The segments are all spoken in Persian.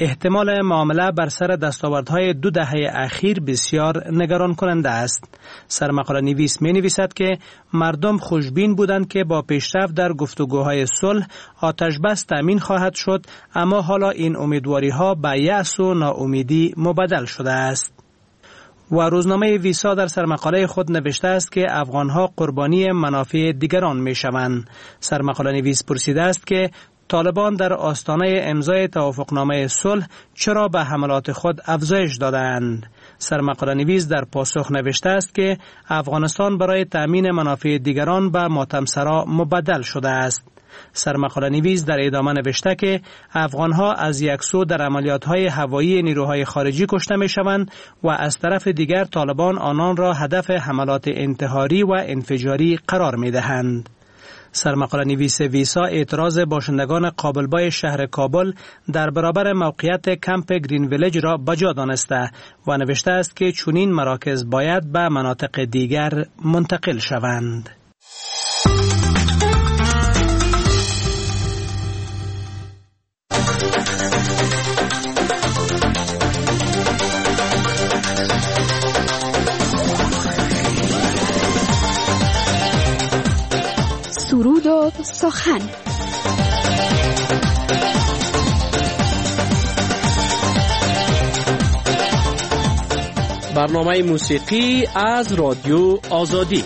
احتمال معامله بر سر دستاوردهای 2 دهه اخیر بسیار نگران کننده است. سرمقاله نویس می نویسد که مردم خوشبین بودند که با پیشرفت در گفتگوهای صلح آتش بس تامین خواهد شد، اما حالا این امیدواری ها به یأس و ناامیدی مبدل شده است. و روزنامه ویسا در سرمقاله خود نوشته است که افغانها قربانی منافع دیگران می شوند. سرمقاله نویس پرسیده است که طالبان در آستانه امضای توافقنامه صلح چرا به حملات خود افزایش دادند؟ سرمقاله نویس در پاسخ نوشته است که افغانستان برای تأمین منافع دیگران به ماتمسرا مبدل شده است. سرمقاله نویس در ادامه نوشته که افغانها از یک سو در عملیات‌های هوایی نیروهای خارجی کشته می‌شوند و از طرف دیگر طالبان آنان را هدف حملات انتحاری و انفجاری قرار می‌دهند. سرمقاله نویس ویسا اعتراض باشندگان قابلبای شهر کابل در برابر موقعیت کمپ گرین ویلیج را بجا دانسته و نوشته است که چنین مراکز باید به مناطق دیگر منتقل شوند. سرود و سخن. برنامه موسیقی از رادیو آزادی.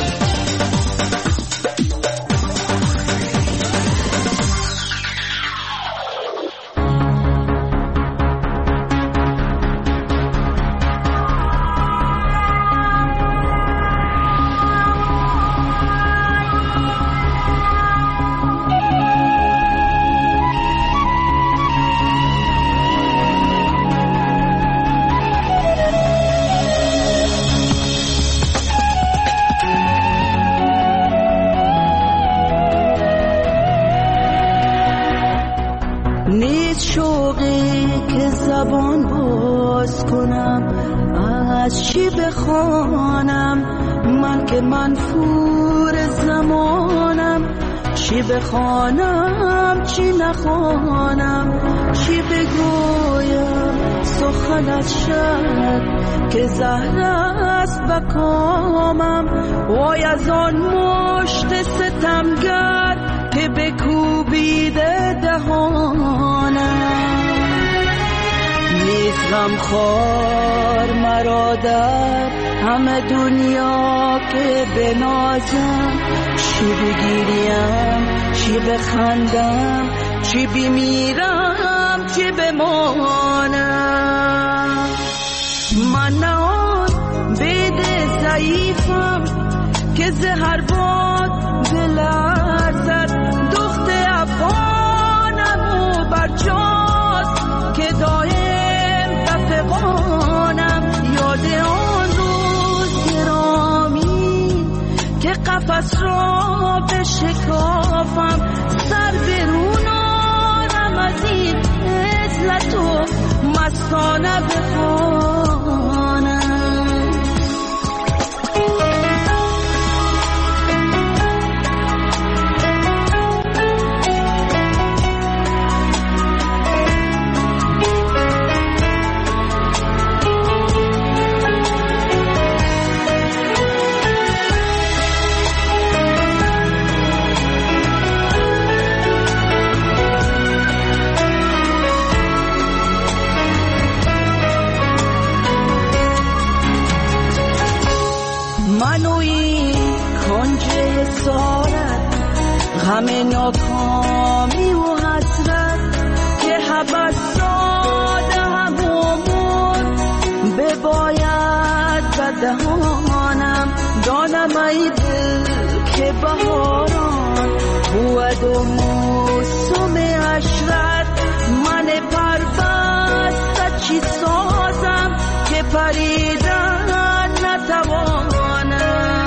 بخوانم چی نخوانم، چی بگویم سخن از شب که زهر است به کامم. وای از آن مشت ستمگر که بکوبیده دهانم. نیست غمخوار مرا در همه دنیا که بنازم، چی بگیریم چی بخندم، چی بمیرم چی بمانم. من نه آن بید ضعیفم که زهر باد بلرزد، دخت افغانم و برجاست که دایم بفغانم. یاد آن روز گرامی که قفس را بشکافم، سر برونانم از این عزلت و مستانه بخوانم. همه ناکامی و حسرت که حبس داده همون بباید به دهانم. دانم ای دل که بهاران بود و موسم عشرت، من پربسته چی سازم که پریدن نتوانم.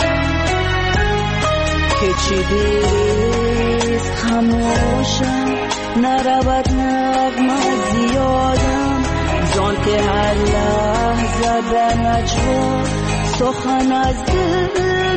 که چی دیست خموشم نرود نغمه زیادم، زان که هر لحظه به نجوا سخن از دل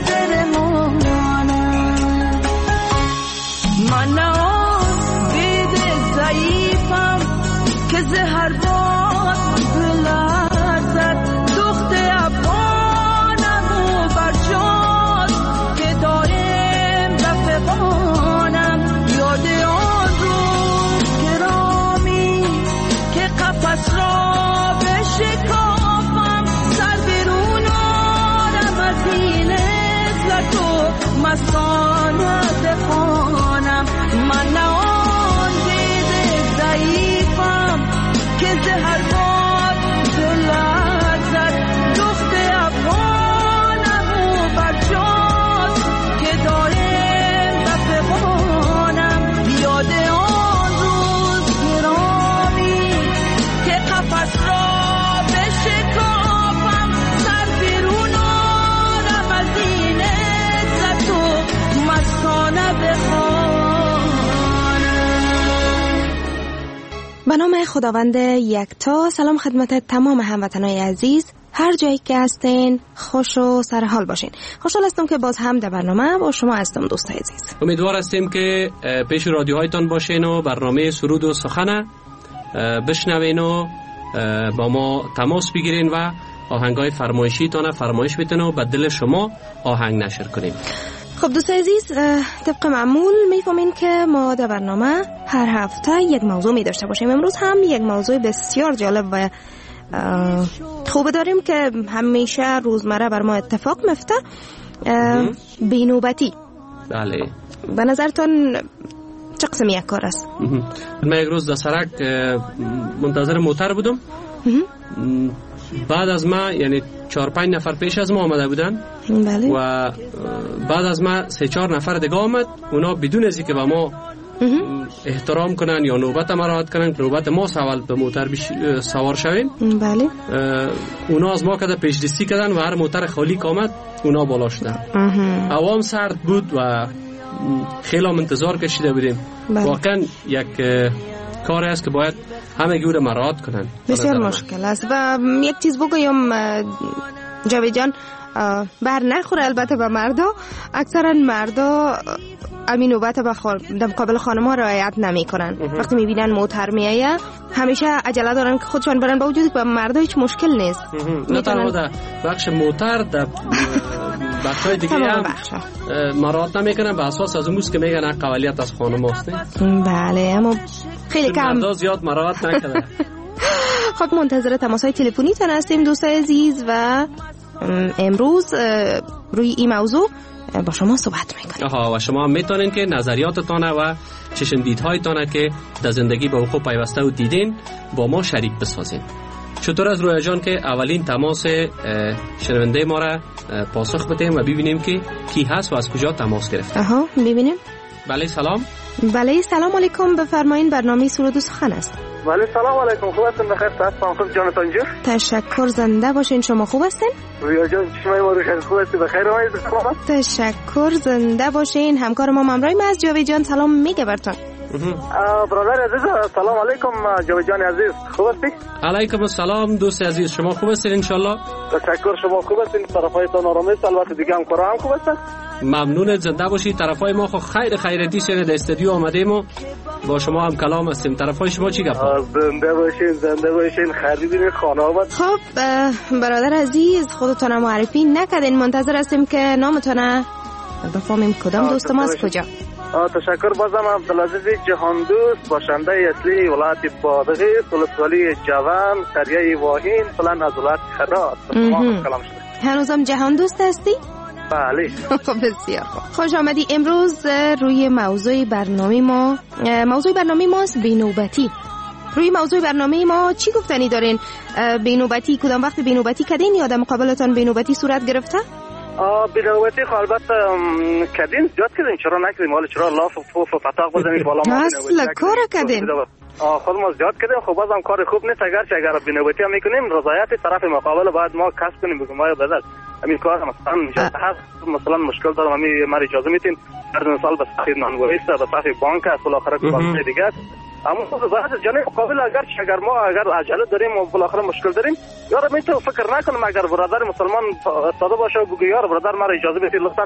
درمانم. من نه آن بید ضعیفم که زهر باد بلرزد دخت افغانم و برجاز که داریم رفقانم یاد آن روز گرامی که قفس را بشکافم سر بیرون آرم از این عزت و مستانه بخوانم من نه آن دید ضعیفم که زهر باد بلرزد دخت افغانم و برجاز که داریم رفقانم یاد آن روز گرامی که قفس را بشکافم سر بیرون آرم از این عزت و مستانه بخوانم. به نام خداوند یکتا. سلام خدمت تمام هموطنان عزیز، هر جایی که هستین خوش و سرحال باشین. خوشحال هستم که باز هم در برنامه با شما هستم دوستای عزیز. امیدوار هستیم که پیش رادیوهایتان باشین و برنامه سرود و سخن بشنوین و با ما تماس بگیرین و آهنگای فرمایشیتان فرمایش بتین و به دل شما آهنگ نشر کنیم. خب دوستای عزیز، طبق معمول میفهمین که ما در برنامه هر هفته یک موضوع می داشته باشیم. امروز هم یک موضوع بسیار جالب و خوب داریم که همیشه روزمره بر ما اتفاق میفته. بینوبتی. بله. به نظرتان چه قسم یک کار است؟ من یک روز در سرک منتظر موتر بودم. بعد از ما یعنی 4-5 نفر پیش از ما آمده بودن. بله. و بعد از ما 3-4 نفر دیگه آمد. اونا بدون از اینکه با ما احترام کنن یا نوبت ما رعایت کنن، نوبت ما سوال به موتر سوار شویم. بله. اونا از ما کده پیش‌دستی کردن و هر موتر خالی که آمد اونا بالا شدن. هوا سرد بود و خیلی انتظار کشیده بودیم. بله. واقعا یک کاری است که باید همه گور مراعات کنن. بسیار مشکل است. و یک چیز بگویم جاوید جان، بر نخوره البته به مردا. اکثرا مردا امین نوبت در مقابل خانم ها رعایت نمی کنن. وقتی می بینن موتر می آید همیشه عجله دارن که خودشان برن، با وجودی به مردا هیچ مشکل نیست. نه تنها در بخش موتر، در بخشای دیگه هم مراعات نمی کنن به اساس از امروز که میگن اقلیت از خانم هاست. بله، اما خیلی کم مردا زیاد مراعات نکنن. خب منتظر تماس‌های تلفنی تان هستیم دوستای عزیز و امروز روی این موضوع با شما صحبت میکنیم. و شما میتونین که نظریاتتان و چشمدیدهایتان که در زندگی به وقوع پیوسته و دیدین با ما شریک بسازین. چطور از رویا جان که اولین تماس شنونده ما را پاسخ بدیم و ببینیم که کی هست و از کجا تماس گرفته. ببینیم. بله سلام. بله سلام علیکم، بفرمایید برنامه سرود و سخن است. بله سلام علیکم، خوب هستین؟ بخیر هستم. خوب جانتان جور. تشکر، زنده باشین. شما خوب هستین؟ رویا جان چشمای ما روشن، خوب هستی؟ بخیر اومدید. تشکر، زنده باشین. همکار ما ممرای از جاوید جان سلام میگه براتون. برادر عزیز سلام علیکم. جاوید جان عزیز خوب هستی؟ علیکم السلام دوست عزیز، شما خوب هستین ان شاء الله؟ تشکر، شما خوب هستین؟ طرفایتان آرام است؟ البته دیگه هم کارا هم خوب هستن؟ ممنون، زنده باشید. طرفای ما خو خیرتی سن در استودیو آمدیم و با شما هم کلام هستیم. طرفای شما چی گپ؟ زنده باشین خیر ببینید خانه آمد. خب برادر عزیز خودتون معرفی نکردین، منتظر هستیم که نامتون بفهمیم کدام دوست ما از کجا. تشکر. بازم عبدالعزیز جهان دوست، باشنده اصلی ولایت بادغیس، ولسوالی جوان، قریه واهین، فلان از ولایت خرات. کلام شده. هنوزم جهان دوست هستی؟ بله. بسیار خوش آمدی. امروز روی موضوع برنامه ماست بینوبتی. روی موضوع برنامه ما چی گفتنی دارین؟ بینوبتی کدام وقت بینوبتی کردین یا در مقابلتان بینوبتی صورت گرفته؟ بینوبتی البته کردین، زیاد کردین، چرا نکردیم؟ حالا چرا لاف و پوف و پتاق بزنید بالا ما اصلا کار کردین؟ خود ما زیاد کردیم. خب بازم کار خوب نیست. اگر بینوبتی هم میکنیم رضایت طرف مقابل باید ما کسب کنیم. بگم آیا بدل همین کار مثلا مشکل دارم، همین ما اجازه میتین هر سال به صفحه نانگویست به صفحه بانک است بالاخره که دیگه اما باید جناب مقابل اگر ما عجله داریم و بالاخره مشکل داریم یارو میتونه فکر نکنم اگر برادر مسلمان ساده باشه و بگه یار برادر ما اجازه بدید لطفا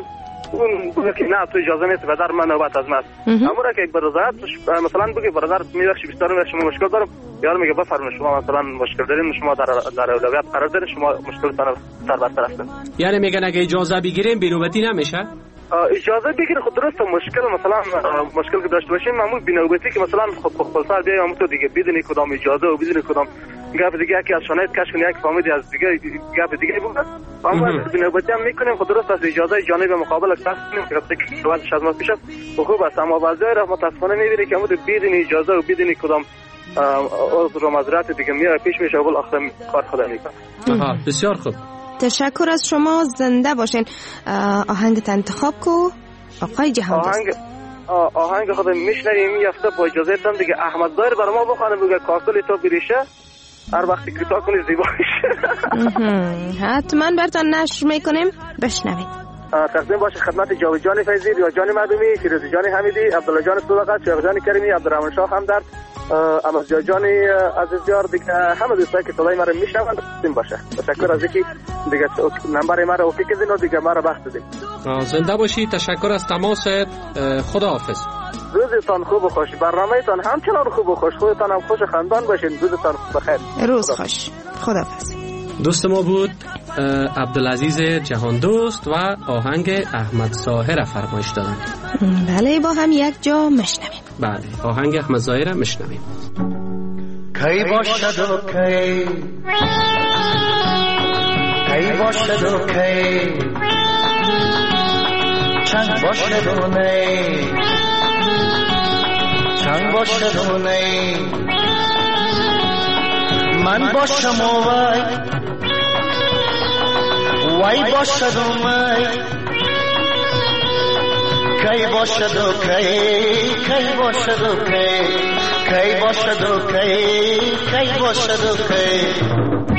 اون بگه که نه تو اجازه نیست برادر من نوبت از ماست. اما که به رضایت مثلا بگه برادر میبخشی بیشتر شما مشکل دارم، یار میگه بفرمایید شما مثلا مشکل دارین، شما در اولویت قرار دارین، شما مشکلتون سر بر طرف کنید. یعنی میگن اگه اجازه بگیریم بینوبتی نمیشه؟ اجازه بگیره خود درسته. مشکل که داشته باشیم معمول بینوبتی که مثلا خود سر بیایم تو دیگه بدونی کدام اجازه و بدونی کدام گپ دیگه که از شانایت کش کنی یک فهمیدی از دیگه گپ دیگه بود. اما بینوبتی هم میکنیم خود درست از اجازه جانب مقابل اکتاس کنیم که وقتی که شواهدش از ما پیش خوب است. اما بعضی را متاسفانه میبینی که بدون اجازه و بدون کدام عذر و معذرت دیگه میاد پیش میشه و آخر کار خدا میکنه. بسیار خوب، تشکر از شما. زنده باشین. آهنگت انتخاب کو آقای جهان دوست. آهنگ خود میشنویم یافته با اجازه تان دیگه. احمد ظاهر برای ما بخوانه بگه کاکل تو بریشه هر وقتی کوتاه کنی زیبایش. حتما براتون نشر میکنیم، بشنوید. تقدیم باشه خدمت جاوید جان فیضی، ریا جان مدومی، فیروز جان حمیدی، عبدالله جان صدقت، شیخ جان کریمی، عبدالرحمن شاه همدرد، احمد جان عزیز یار دیگه، همه دوستایی که صدای ما رو میشنون تقدیم باشه. تشکر از اینکه دیگه نمبر ما رو اوکی کردین و دیگه ما رو بخت دادین. زنده باشی. تشکر از تماست. خداحافظ. روزتان خوب و خوش، برنامه‌تان همچنان خوب و خوش، خودتان هم خوش خندان باشین. روزتان بخیر. روز خوش. خداحافظ. دوست ما بود عبدالعزیز جهان دوست و آهنگ احمد ظاهر فرمایش دادن. بله با هم یک جا مشنویم. بله آهنگ احمد ظاهر مشنویم. کی باشد و کی باشد و کی چند باشد و نی چند باشد و نی من باشم و وای باشد و می کی باشد و کی باشد و کی باشد و کی باشد و کی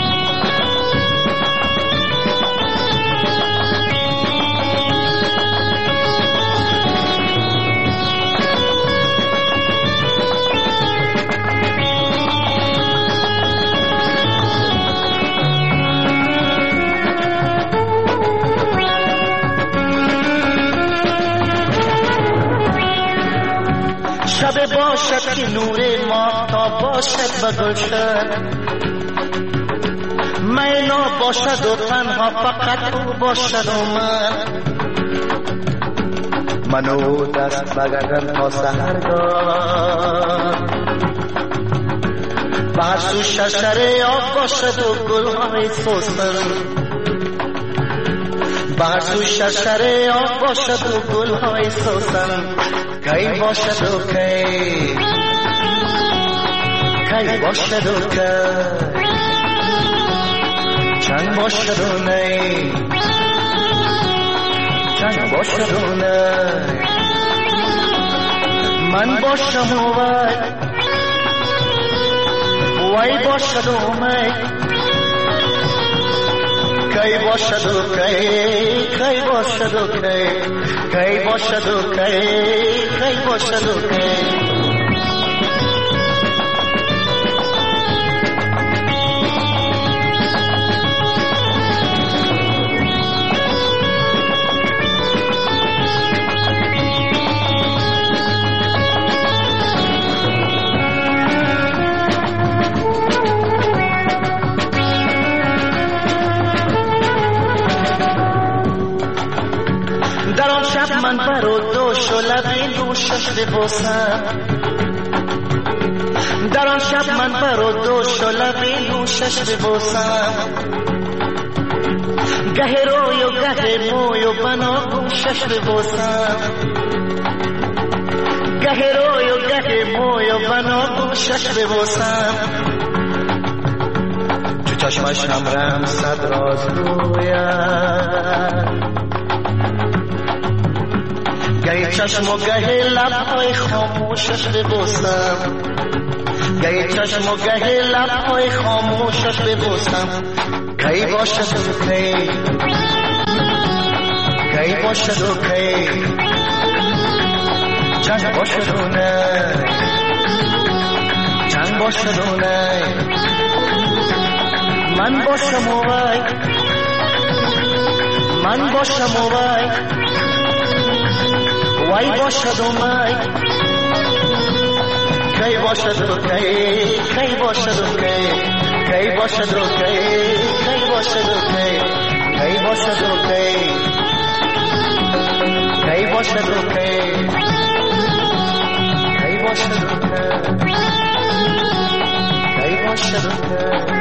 شب باشد که نور ماهتاب باشد و گلشن مینا باشد و تنها فقط او باشد و منو دست بگردن تا سحرگاه بحث و ششر آب باشد و گلهای سوسن بحث و ششر آب باشد و گلهای سوسن کی باشد و کی باشد و کی چند باشد و نی چند باشد و نی من باشم و وای باشد و می کی باشد و کی باشد و کی باشد و کی باشد و کی در آن شب من بر و دوش و لبی نوشش ببوسم در آن شب من بر و دوش و لبی نوشش ببوسم گه روی و گه موی و بناگوشش ببوسم گه روی و گه موی و بناگوشش ببوسم تو چشمش همرم صد راز گویم گه چشم و گه لبهای خاموشش ببوسم گه چشم و گه لبهای خاموشش ببوسم کی باشد و کی باشد و کی چند باشد و نه چند باشد و نه من باشم و وای من باشم و وای وای باشد و مای کی باشد و کی باشد و کی باشد و کی باشد و کی باشد و کی باشد و کی باشد و کی باشد و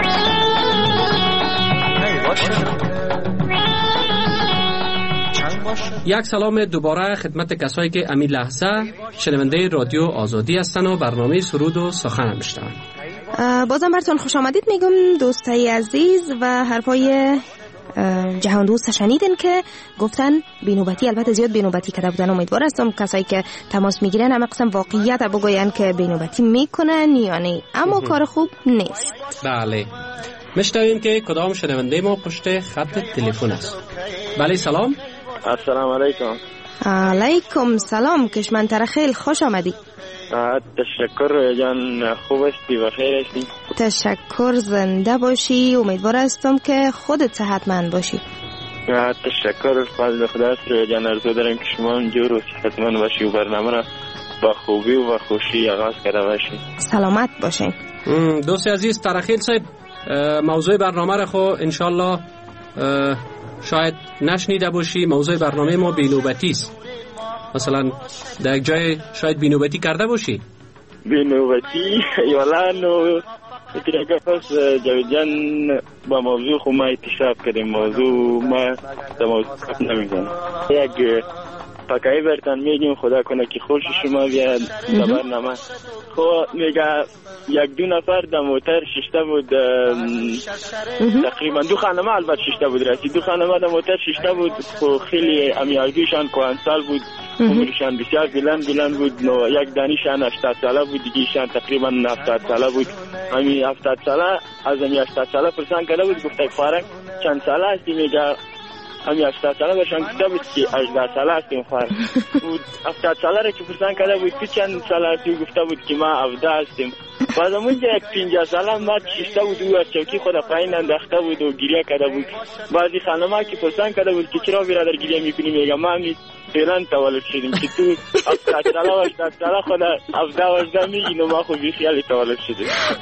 یک سلام دوباره خدمت کسایی که امی لحظه شنونده رادیو آزادی هستن و برنامه سرود و سخن میشنون. بازم براتون خوش آمدید میگم دوستای عزیز و حرفای جهان دوست شنیدن که گفتن بینوبتی، البته زیاد بینوبتی کرده بودن. امیدوار هستم کسایی که تماس میگیرن هم قسم واقعیت بگوین که بینوبتی میکنن یا نه، اما کار خوب نیست. بله، میشنویم که کدام شنونده ما پشت خط تلفن است. بله سلام. السلام علیکم. علیکم سلام کشمنتر، خیلی خوش آمدی. تشکر جان، خوب هستی و خیر هستی؟ تشکر، زنده باشی. امیدوار هستم که خودت صحتمند باشی. تشکر، فضل خدا است رویا جان. ارزو دارم که شما همجور و صحتمند باشی و برنامه را با خوبی و خوشی آغاز کرده باشی. سلامت باشین. دوست عزیز ترخیل صاحب، موضوع برنامه را خو انشالله شاید نشنیده باشی. موضوع برنامه ما بینوبتی است. مثلا در یک جای شاید بینوبتی کرده باشی؟ بینوبتی یالا نو اتریگه پس جاوید جان با موضوع خو ما اتشاف کردیم. موضوع ما در موضوع نمیزنم. یک پاکایی برتن میگیم خدا کنه که خوش شما بیاد در برنامه. خب میگه یک دو نفر در موتر ششته بود، تقریبا دو خانمه البته ششته بود، رسید دو خانمه در موتر ششته بود. خب خیلی امیالگیشان کوهنسال بود، عمرشان بسیار بلند بود. یک دانیشان 80 ساله بود، دیگیشان تقریبا 70 ساله بود. همین 70 ساله از همین 80 ساله پرسان کرده بود، گفته خواهرک چند ساله هستی؟ میگه همین 80 ساله باشن گفته بود که 18 ساله هستیم خواهر. بود 70 ساله را که پرسان کرده بود تو چند ساله هستی؟ گفته بود که ما 17 هستیم. بعد اونجا یک 50 ساله مرد شیشته بود، او از چوکی خود پایین انداخته بود و گریه کرده بود. بعضی خانم‌ها که پرسان کرده بود که چرا برادر گریه میکنی؟ میگه ما همین فعلا تولد شدیم که تو 70 ساله و 80 ساله خود 17 و 18 میگی و ما خود بیخیال تولد شدیم.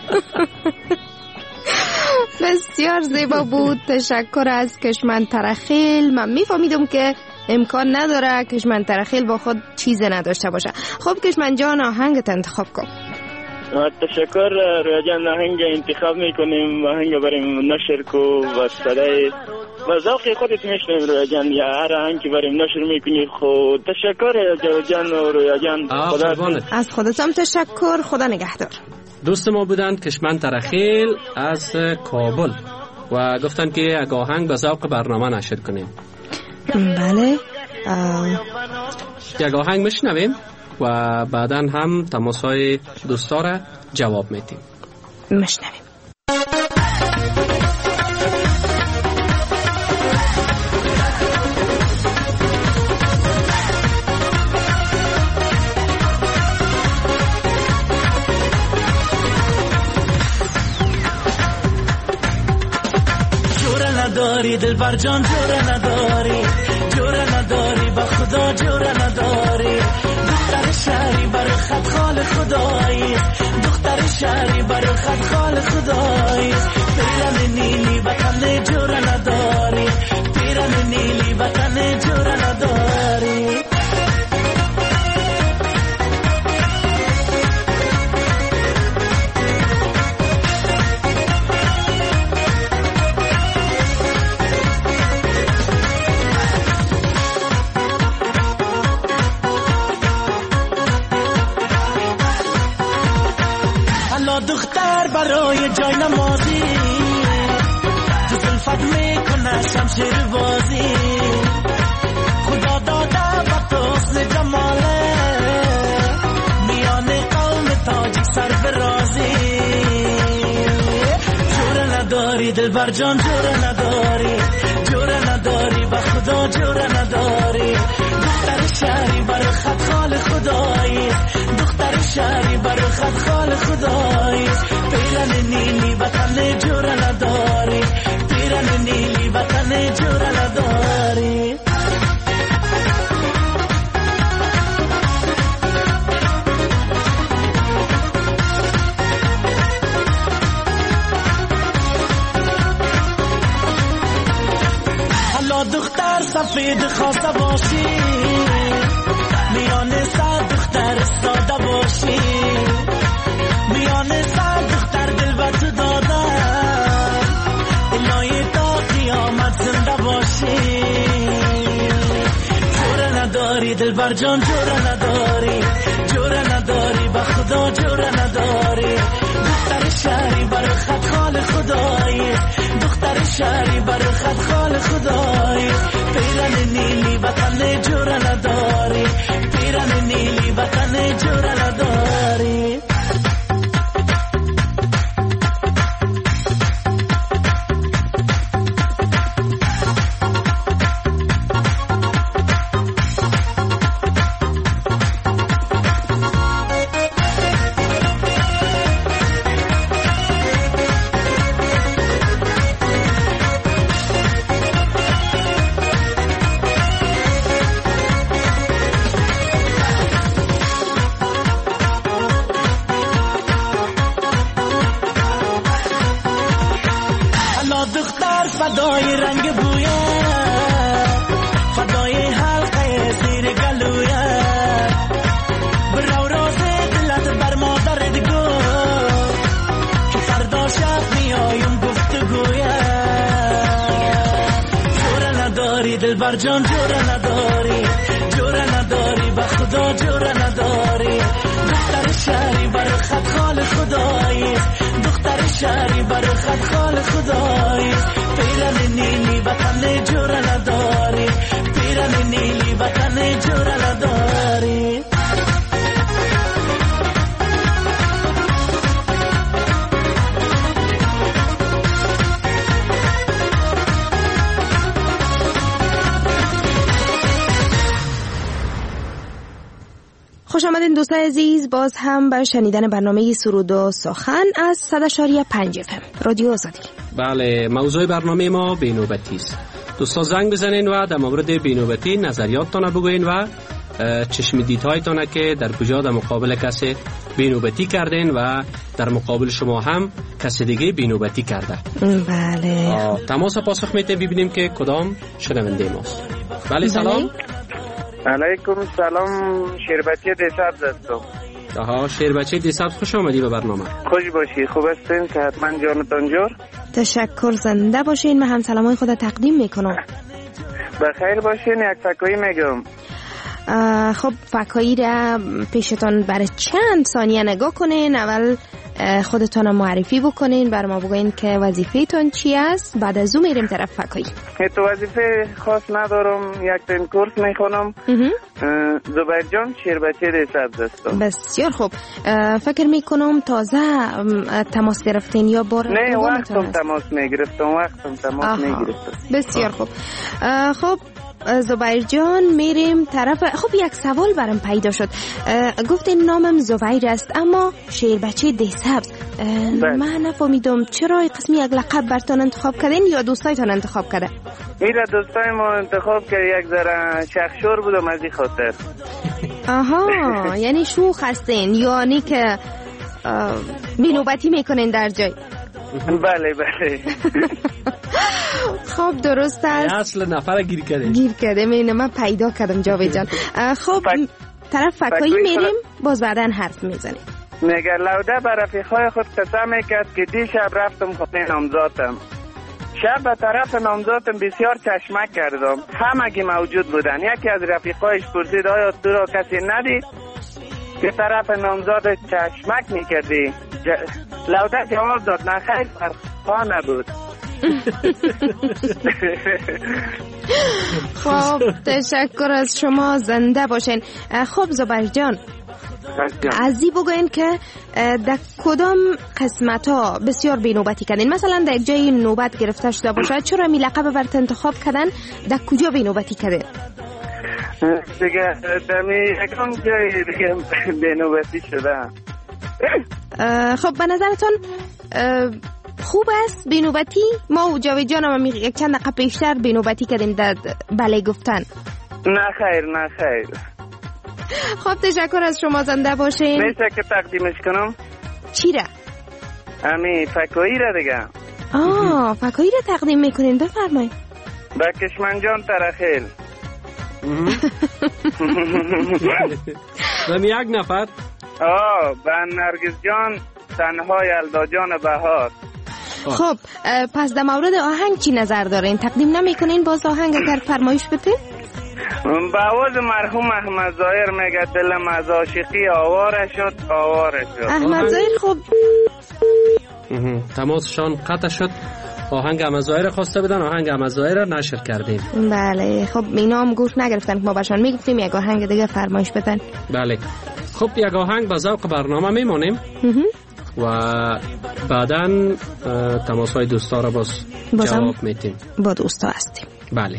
بسیار زیبا بود. تشکر از کشمن ترخیل. من میفهمیدم که امکان نداره کشمن ترخیل با خود چیز نداشته باشه. خب کشمن جان آهنگت انتخاب کن. تشکر رویا جان. آهنگ انتخاب میکنیم، آهنگ بریم نشر کو و صدای و ذوق خودت میشنیم رویا جان، یا هر آهنگ که بریم نشر میکنی. خود تشکر رویا جان و رویا جان. خدا از خودتم تشکر. خدا نگهدار. دوست ما بودند کشمن ترخیل از کابل و گفتن که یک آهنگ به ذوق برنامه نشر کنیم. بله، یک آهنگ میشنویم و بعدا هم تماسهای دوستا را جواب میدیم. میشنویم. نداری دل بر جان جوره نداری با خدا جوره نداری. دختر شهری بر خط خال خدایی، دختر شهری بر خط خال خدایی. پیرن نیلی وطن جوره نداری، پیرن نیلی وطن جوره نداری. دختر برای جای نمازی تو زلفت میکنه شمشیر بازی. خدا داده وقت حسن جماله، میان قوم تاجیک سر برازی. جوره نداری دل بر جان جوره نداری با خدا جوره نداری. دختر شهری بر خط خال خدایی، دختر شهری بر خط خال خدایی. پیرن نیلی وطن جوره نداری، پیرن نیلی وطن جوره نداری. سفید خواسته باشی میان سر دختر ساده باشی میان سر دختر دل به تو دادم الهی تا قیامت زنده باشی جوره نداری دلبر جان جوره نداری جوره نداری به خدا جوره نداری دختر شهری بر خط خال خدایی دختر شهری بر خط خال خدایی پیرن نیلی وطن جوره نداری پیرن نیلی وطن جوره نداری فدای رنگ بویه فدای حلقه زیر گلویه برو راز دلت بر مادر دیگو که فردا شب میایم گفتگویه جوره نداری دلبر جان جوره نداری جوره نداری به خدا جوره نداری دختر شهری بر خط خال خدایی دختر شهری بر خط خال خدایی پیرن نیلی وطن جوره نداری پیرن نیلی وطن جوره نداری خوش آمدین دوستان عزیز، باز هم به شنیدن برنامه سرود و سخن از 100.5 FM رادیو آزادی. بله، موضوع برنامه ما بینوبتی است. دوستان زنگ بزنین و در مورد بینوبتی نظریاتتان بگوین و چشم دیدهایتان که در کجا در مقابل کسی بینوبتی کردین و در مقابل شما هم کسی دیگه بینوبتی کرده. بله. تماس پاسخ میتیم ببینیم که کدام شنونده ماست. بله سلام. علیکم سلام، شیربچه دیسبز هستم. شیربچه دیسبز، خوش آمدی به برنامه. خوش باشی، خوب هستین؟ صحتمند جانتان جور؟ تشکر، زنده باشین. من هم سلامای خود تقدیم میکنم. بخیر باشین. یک فکایی میگم. خب فکایی را پیشتان برای چند ثانیه نگاه کنین. اول خودتان معرفی بکنین، بر ما بگوین که وظیفه‌تان چی است. بعد از اون میریم طرف فکایی. تو وظیفه خاص ندارم، یک تن کورس میخونم. زبیر جان، شیربچه دیسبز هستم. بسیار خوب. فکر میکنم تازه تماس گرفتین یا بار نه؟ وقتم تماس میگرفتم. بسیار خوب. خب زبیر جان، میریم طرف. خب یک سوال برام پیدا شد. گفتین نامم زبیر است اما شیربچه دیسبز. من نفهمیدم چرا قسمی یک لقب برتان انتخاب کردین یا دوستایتان انتخاب کرده؟ میره دوستای ما انتخاب کرد، یک ذره شخشور بودم از این خاطر. آها، یعنی شوخ هستین، یعنی که بینوبتی میکنین در جای. بله بله. خب درست است. اصل نفر گیر کرده. من پیدا کردم جاوید جان. خب طرف فکایی میریم، باز بعدن حرف میزنیم. میگه لوده بر رفیقای خود قسم میکرد که دیشب رفتم خونه نامزادم. شب به طرف نامزادم بسیار چشمک کردم. همگی موجود بودن. یکی از رفیقایش پرسید آیا تو را کسی ندید که طرف نامزاد چشمک میکردی؟ لوده جواب داد نه خیر، پا نبود. خب تشکر از شما، زنده باشین. خب زبیر جان، ازی بگوین که در کدام قسمت ها بسیار بینوبتی کردین؟ مثلا در یک جای نوبت گرفته شده باشه، چرا می لقب برات انتخاب کردن؟ در کجا بینوبتی کردین؟ دیگه دمی یکم جای دیگه بینوبتی شده. خب به نظرتون خوب است بینوبتی؟ ما و جاوید جانم یک چند دقیقه پیشتر بینوبتی کردیم در بله گفتن. نه خیر. خب تشکر از شما، زنده باشین. میشه که تقدیمش کنم؟ چی را؟ امی فکایی را دیگه. فکایی را تقدیم میکنین، بفرمایید. به کشمنجان ترخیل. و یک نفر به نرگس جان تنهای الدا جان بهار. خب پس در مورد آهنگ چی نظر دارین؟ تقدیم نمی کنین باز آهنگ اگر فرمایش بتین؟ به آواز مرحوم احمد ظاهر میگه دلم از عاشقی آواره شد. احمد ظاهر خب تماسشان قطع شد. آهنگ احمد ظاهر خواسته بدن، آهنگ احمد ظاهر نشر کردیم. بله خب اینا هم گوش نگرفتن که ما باشان میگفتیم یک آهنگ دیگه فرمایش بدن. بله خب یک آهنگ به ذوق برنامه میمونیم و بعداً تماس‌های دوستا را باز جواب میتیم. با دوستا هستیم. بله.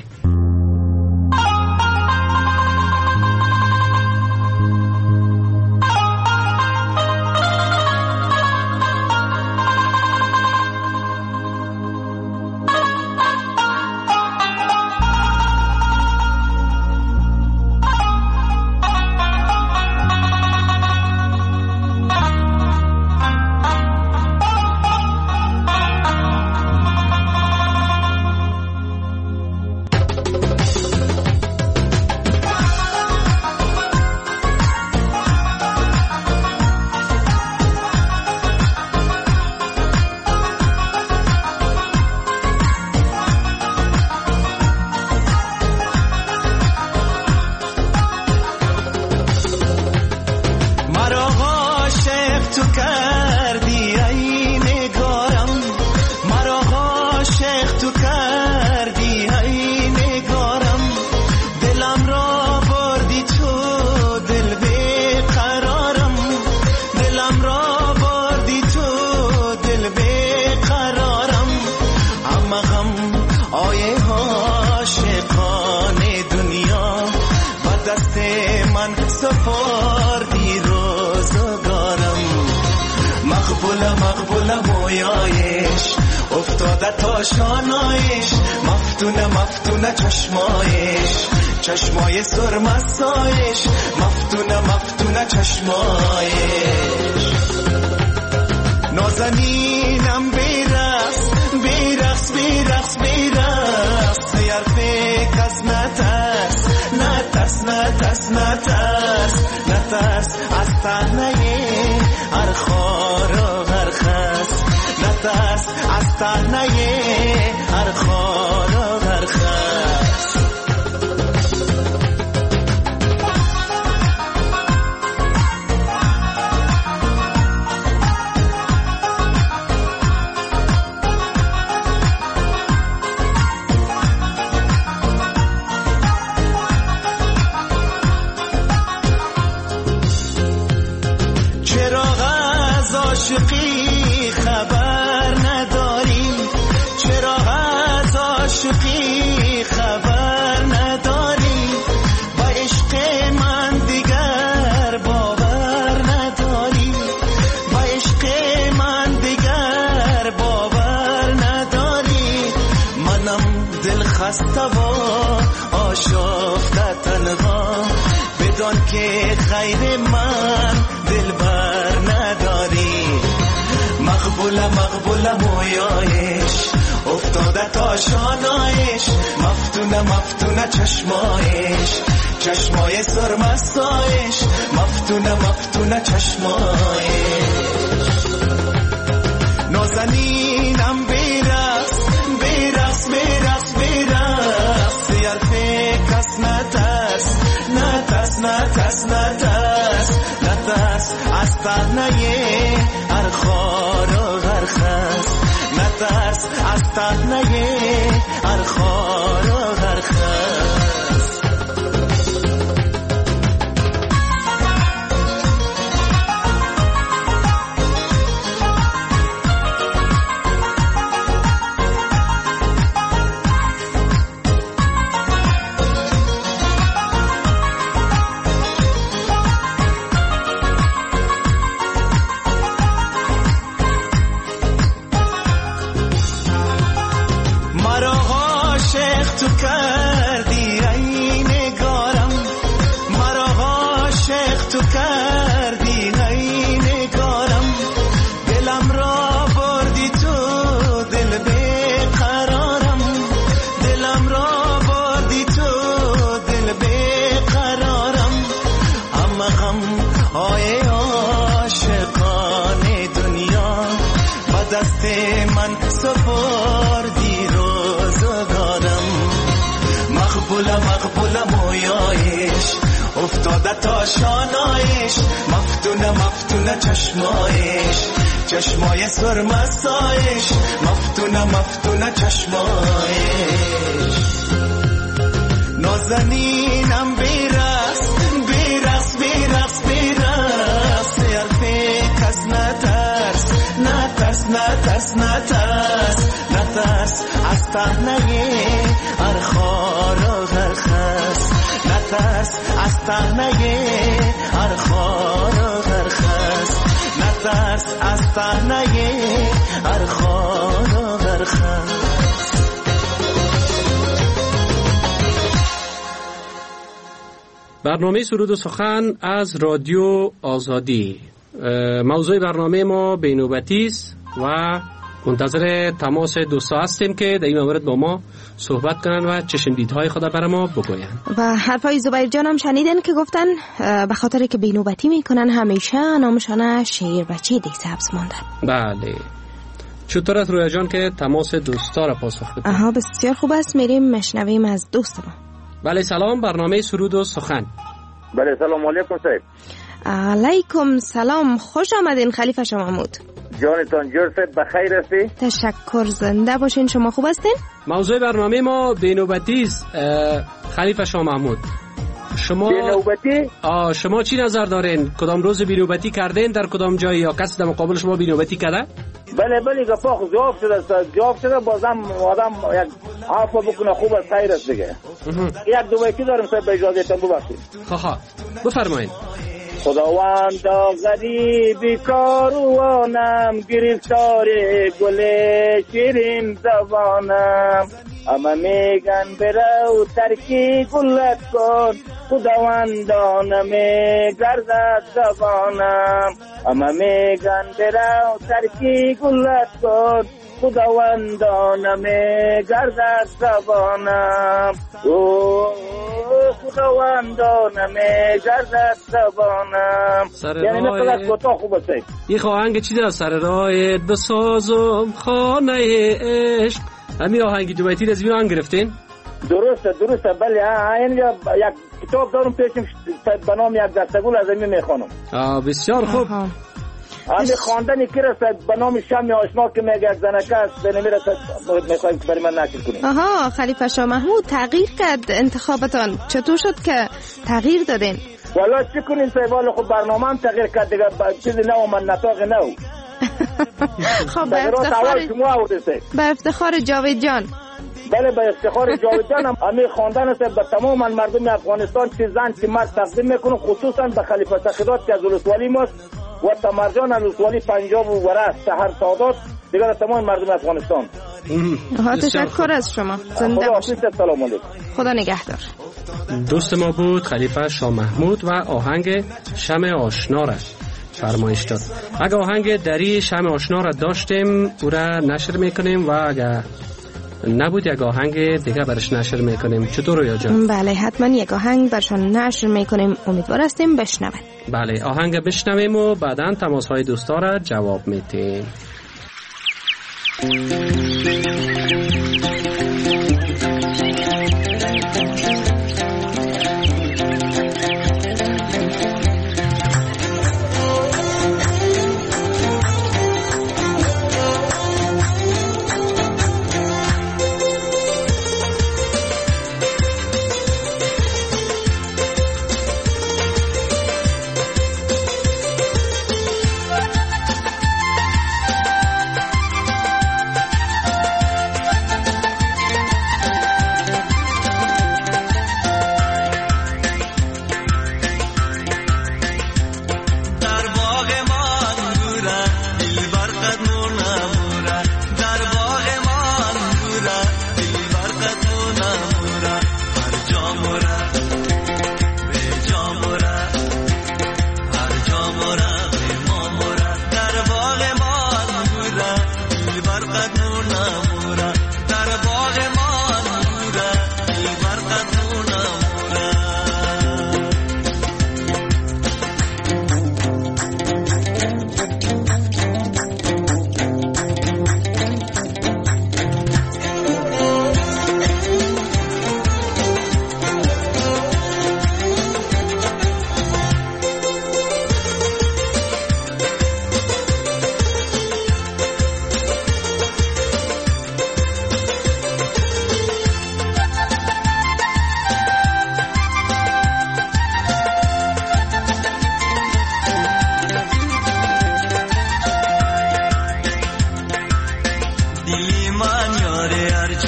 شانایش مفتونه چشمای سرمستایش مفتونه چشمایش نازنینم بیرقص حرف کس نترس از تنه هر خار و هر خس نترس از تنه هر خار و هر خس که غیر من دلبر نداری مقبوله مویایش افتاده تا شانایش مفتونه چشمای سرمستایش مفتونه چشمایش نازنینم بیرقص حرف کس نترس از تنه هر خار و هر خس نترس از تنه هر خار و هر خس دلم را من سپردی روزگارم. مقبولم مویایش افتاده تا شانایش، مفتونه چشمای سرمستایش، مفتونه چشمایش. نازنینم بیرقص حرفی کس نترس از تهنه هر خار و هر خس، نترس از تهنه هر خار و هر خس، نترس از تهنه هر خار و هر خس. برنامه سرود و سخن از رادیو آزادی. موضوع برنامه ما بینوبتی است و منتظر تماس دوستا هستیم که در این مورد با ما صحبت کنن و چشمدیدهای خود برای ما بگوین. و حرفای زبیر جان هم شنیدن که گفتن به خاطر که بینوبتی میکنن همیشه نامشانه شیر بچه دی سبز ماندن. بله. چطور است رویا جان که تماس دوستا را پاسخ بدیم؟ بسیار خوب است. میریم مشنویم از دوست ما. بله سلام، برنامه سرود و سخن. بله سلام علیکم صاحب. علیکم سلام، خوش آمدین خلیفه شاه محمود. جانتان جور صاحب بخیر هستی؟ تشکر، زنده باشین. شما خوب هستین؟ موضوع برنامه ما بینوبتی است خلیفه شاه محمود. شما بینوبتی؟ شما چی نظر دارین؟ کدام روز بینوبتی کردین در کدام جایی یا کسی در مقابل شما بینوبتی کرده؟ بله گفا جواب شده بازم آدم یک عفو بکنه خوب است، خیر است دیگه. یک دو بیتی دارم صاحب به اجازهتون ببخشید. بفرمایید. خداوندا غریبی کاروانم، گرفتار گل شیرین زبانم، اما میگن برو ترکی گلت کن، خداوندا نمیگردد زبانم، اما میگن برو ترکی گلت کن، خداوندا نمیگردد زبانم، خداوندا نمیگردد زبانم. یعنی مثلا کوتاه خوب است. این آهنگ چی داره؟ سر راهت بسازم خانه عشق. همین آهنگی دو بیتی از این آهنگ گرفتین؟ درسته بله. اینجا یک کتاب دارم پیشم به نام یک دستگل از این میخوانم. بسیار خوب. همین خواندنی که رسد به نام شمع آشنا که میگه یک زنکه است نمیرسد، میخوایم که برای من نقل کنیم. خلیفه شاه محمود تغییر کرد انتخابتان، چطور شد که تغییر دادین؟ والا چی کنیم صاحب، والا خب برنامه هم تغییر کرد دیگه، چیزی نو من نطاق نو. خب به افتخار جاوید جان. بله به افتخار جاوید جان هم همین خواندن است به تمام مردم افغانستان، چه زن چه مرد تقدیم میکنم، خصوصا به خلیفه سخیدات که از ولسوالی ماست و تمرجان از ولسوالی پنجاب و ورس شهر سعادات دیگر تمام مردم افغانستان. تشکر از شما، زنده باشید. سلام علیکم. خدا نگهدار. دوست ما بود خلیفه شاه محمود و آهنگ شمع آشنا را فرمایش داد. اگه آهنگ دری شمع آشنا را داشتیم او را نشر میکنیم و اگه نبود یک آهنگ دیگه برش نشر میکنیم. چطور رویا جان؟ بله حتما یک آهنگ برشان نشر میکنیم، امیدوار هستیم بشنوید. بله آهنگ بشنویم و بعداً تماس های دوستا را جواب میتیم.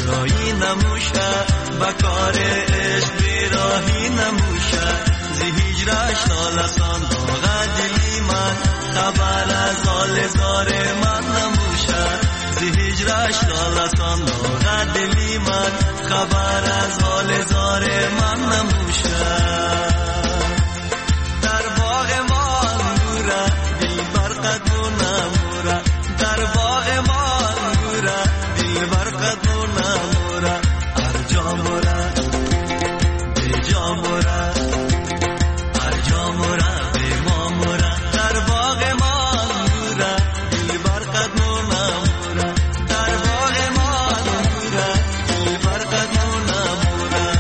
شورایی نموشه بکار عشق بیراهی نموشه زی هجرش نالسان داغ دلی من خبر از حال زار من نموشه زی هجرش نالسان داغ دلی من خبر از حال زار من نموشه در باغ ما نوره دل برقد نموره در باغ ما نوره دل برقد نموره ارجا موره بجا موره ارجا موره بما موره در باغ ما نوره دل برقد نموره در باغ ما نوره دل برقد نموره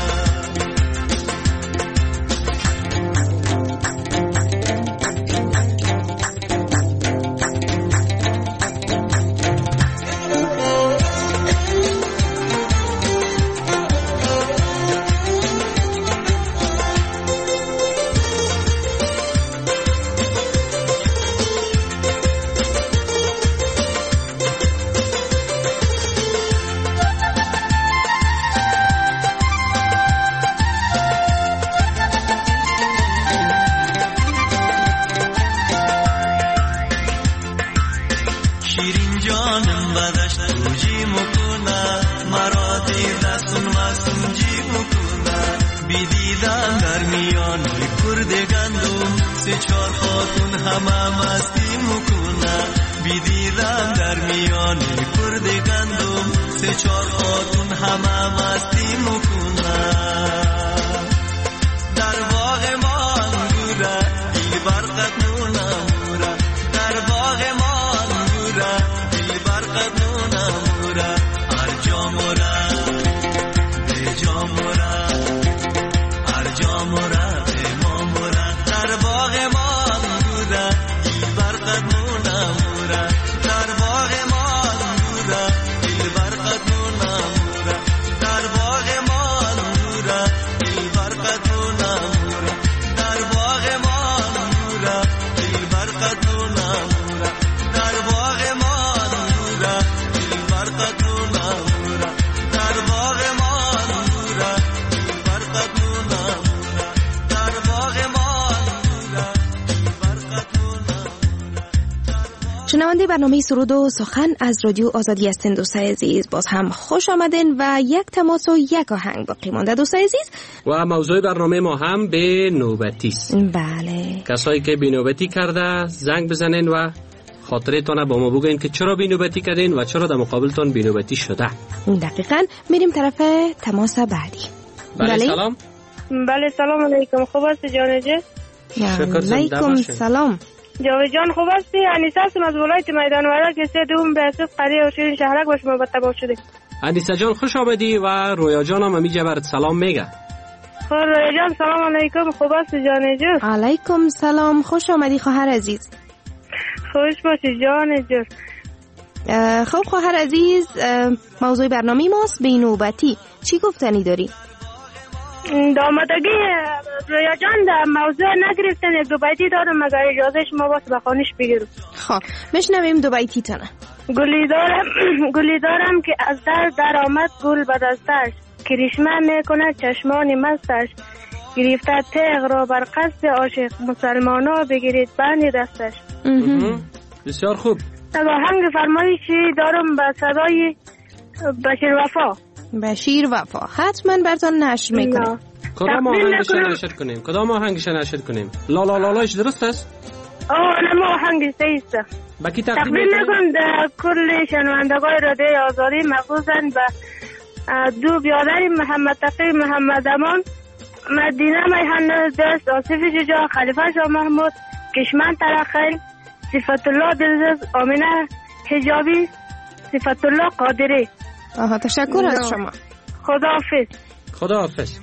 شیرین جانم بدش توجی مکنه مرا دیدستون مسون جی مکنه بیدیدم در میان کرد گندم سه چار خاتون همه مستی مکنه بیدیدم در میان کرد گندم سه چار خاتون همه مستی مکنه در باغ ما نوره دل برقد نموره در باغ ما نوره دل برقد نموره ارجا موره بجا موره ارجا موره بما موره در باغ ما نوره دل برقد نموره در باغ ما نوره دل برقد نموره در باغ ما نوره دل برقد نموره در باغ ما نوره دل برقد نموره در باغ ما نوره دل برقد نموره در باغ ما نوره دل برقد نموره در باغ ما نوره دل برقد نموره. شنونده برنامه سرود و سخن از رادیو آزادی هستین دوستای عزیز. باز هم خوش آمدین و یک تماس و یک آهنگ باقی مانده دوستای عزیز. و موضوع برنامه ما هم به نوبتی است. بله. کسایی که بی نوبتی کرده زنگ بزنین و خاطرتون با ما بگین که چرا بی نوبتی کردین و چرا در مقابلتون بی نوبتی شده. دقیقاً. میریم طرف تماس بعدی. بله سلام. بله سلام علیکم. خوب است جانجه؟ علیکم سلام. جاوید جان خوب هستی؟ انیسه هستم از ولایت میدان ورد که سه دوم به اساس قریه و شیرین شهرک باش ما تباه شدیم. انیسه جان خوش آمدی و رویا جان هم همیجا برات سلام میگه. خب رویا جان سلام علیکم. خوب هستی جانجه؟ علیکم سلام. خوش آمدی خواهر عزیز. خوش باشی جانجه. خب خواهر عزیز موضوع برنامه ماست به نوبتی. چی گفتنی داری؟ دامادگی رویا جان در موضوع نگرفتن یک دو بیتی دارم مگر اجازه شما باست بخوانش بگیرم. خب بشنویم دو بیتی تنه. گلی دارم که از در آمد گل به دستش کریشمه میکنه چشمان مستش گرفته تیغ را بر قصد عاشق مسلمانا بگیرید بند دستش. بسیار خوب. آهنگ فرمایشی دارم به صدای بشیر وفا. بشیر وفا حتما براتون نشر میکنیم. کدام آهنگش نشر کنیم؟ کدام آهنگش نشر کنیم؟ لا لا لا لاش درست است؟ نمو آهنگ سیسته. با کی تقدیم میکنم در کل شنوندگان رادیو آزادی مخصوصا به دو بیادر محمد تقی محمد امان مدینه میهن دست آصف شجاع خلیفه شاه محمود کشمن ترخیل صفت الله دلزز آمینه حجابی صفت الله قادری. تشکر از شما. خداحافظ. خداحافظ.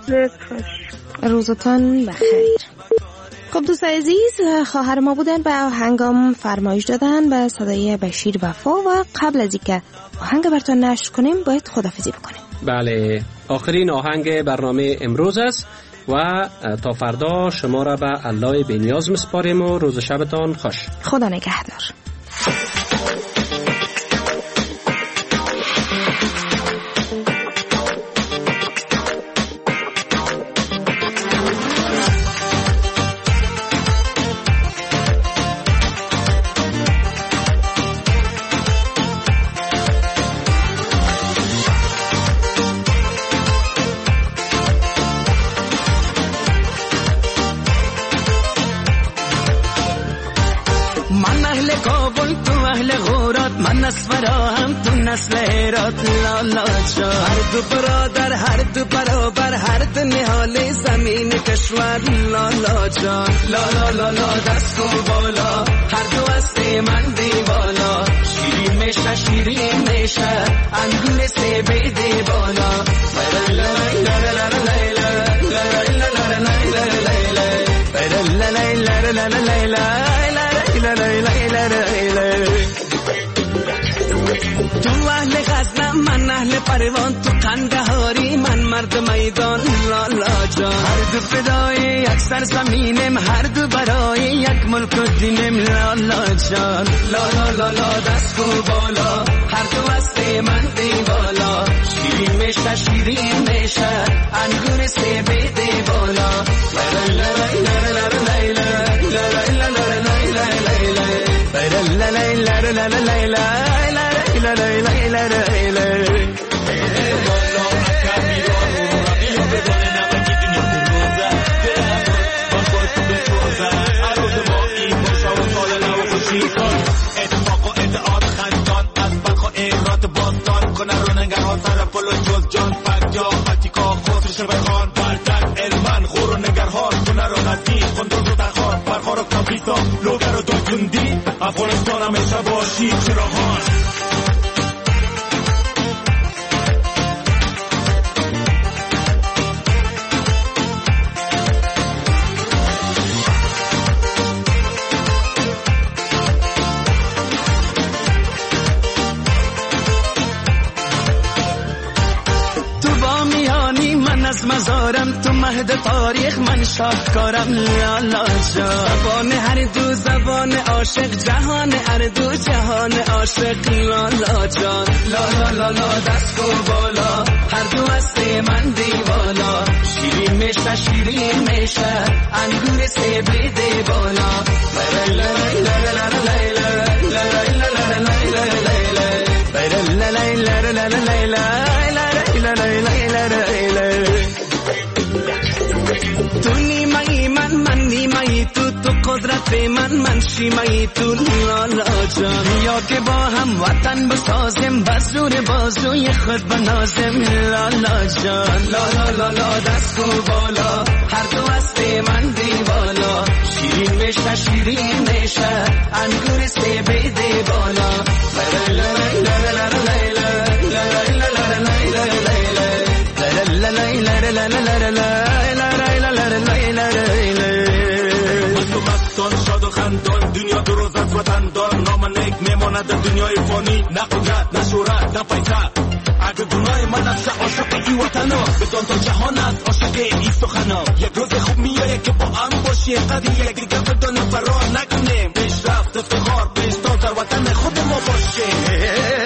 روزتان بخیر. خب دوستان عزیز خواهر ما بودن به آهنگام فرمایش دادن به صدای بشیر وفا و قبل از اینکه آهنگ براتون نشر کنیم باید خداحافظی بکنیم. بله آخرین آهنگ برنامه امروز است و تا فردا شما را به الله بی‌نیاز میسپاریم و روز شبتان خوش. خدا نگهدار. پس فراهم تو نسل هرات لالا جان. هر دو برادر هر دو برابر هر دو نهال زمین کشور لالا جان. لالا لالا دست کن بالا هر دو از من دیوالا. شیرین میشه شیرین میشه انگور سیب دیوالا. تو اهل غزنم من اهل پروان تو قندهاری من مرد میدان لالا جان. هر دو فدای یک سرزمینم هر دو برای یک ملک و دینم لالا جان. لالا لالا دست کو بالا هر دو از من دیوالا. شیرین میشه شیرین میشه انگور سیب دیوالا. اتفاق و اتحاد خندان از برخ و ایرات باستان کنه رو نگران سر پلو جز جان پک جا پتیکا خسرش بخان بردن علمان خور و نگرهان کنه رو نزدیک خندون رو درخان برخار و کابیتا لوگر و دوکندی افغانستان همیشه باشی چراغان. از مزارم تو مهد تاریخ من شاهکارم لالا جان. زبان هر دو زبان عاشق جهان هر دو جهان عاشق لالا جان. لالا لالا دست کو بالا هر دو از من دیوالا. شیرین میشه شیرین میشه انگور سیب دیوالا. تو نیمه‌ای من نیمه‌ای تو قدرت من شیمه‌ای تو لالا جان. یا که با هم وطن بسازیم بزور بازوی خود بنازیم لالا جان. لالا لالا دست کو بالا هر دو از من دیوالا. شیرین میشه شیرین میشه انگور سیب دیوالا. شاد و خندان دنیا دو روز از وطن دار نام نیک میماند در دنیای فانی. نه قدرت نه شهرت نه پیکر اگه گناه من است عاشق ای وطنا. بدان تا جهان است عاشق ای سخنا. یک روز خوب میایه که با هم باشی قدی یک دیگه بدان فرار نکنیم. پیشرفت افتخار پیشتاز در وطن خود ما باشه.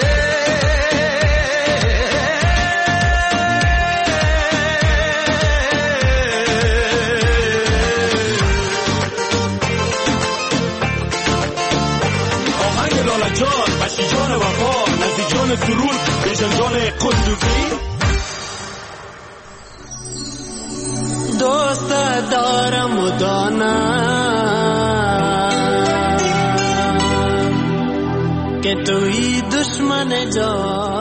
جان وفا نزدیک جان سرود بیشن جان قدوسی. دوست دارم و دانم که توی دشمن جان.